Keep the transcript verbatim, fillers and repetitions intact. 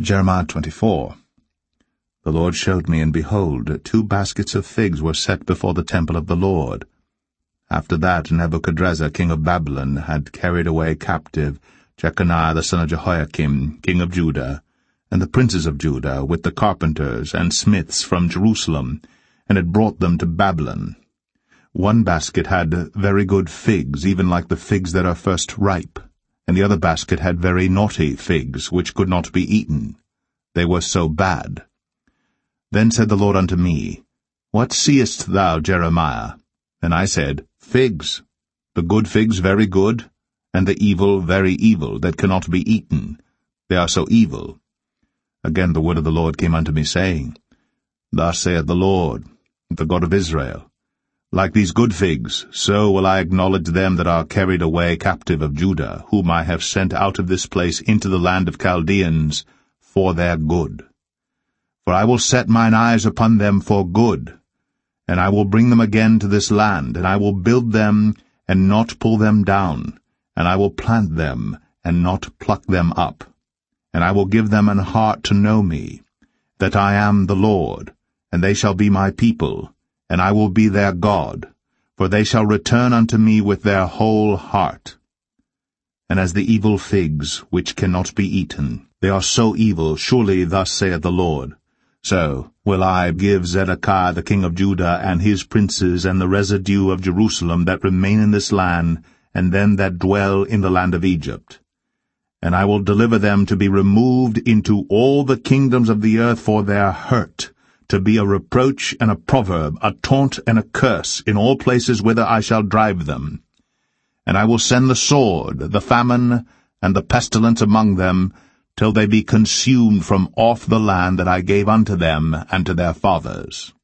Jeremiah twenty-four. The Lord showed me, and behold, two baskets of figs were set before the temple of the Lord. After that Nebuchadrezzar king of Babylon had carried away captive Jeconiah the son of Jehoiakim, king of Judah, and the princes of Judah, with the carpenters and smiths from Jerusalem, and had brought them to Babylon. One basket had very good figs, even like the figs that are first ripe, and the other basket had very naughty figs, which could not be eaten. They were so bad. Then said the Lord unto me, What seest thou, Jeremiah? And I said, Figs, the good figs very good, and the evil very evil, that cannot be eaten. They are so evil. Again the word of the Lord came unto me, saying, Thus saith the Lord, the God of Israel, Like these good figs, so will I acknowledge them that are carried away captive of Judah, whom I have sent out of this place into the land of Chaldeans, for their good. For I will set mine eyes upon them for good, and I will bring them again to this land, and I will build them, and not pull them down, and I will plant them, and not pluck them up. And I will give them an heart to know me, that I am the Lord, and they shall be my people, and I will be their God, for they shall return unto me with their whole heart. And as the evil figs, which cannot be eaten, they are so evil, surely thus saith the Lord, so will I give Zedekiah the king of Judah, and his princes, and the residue of Jerusalem that remain in this land, and them that dwell in the land of Egypt. And I will deliver them to be removed into all the kingdoms of the earth for their hurt, to be a reproach and a proverb, a taunt and a curse, in all places whither I shall drive them. And I will send the sword, the famine, and the pestilence among them, till they be consumed from off the land that I gave unto them and to their fathers.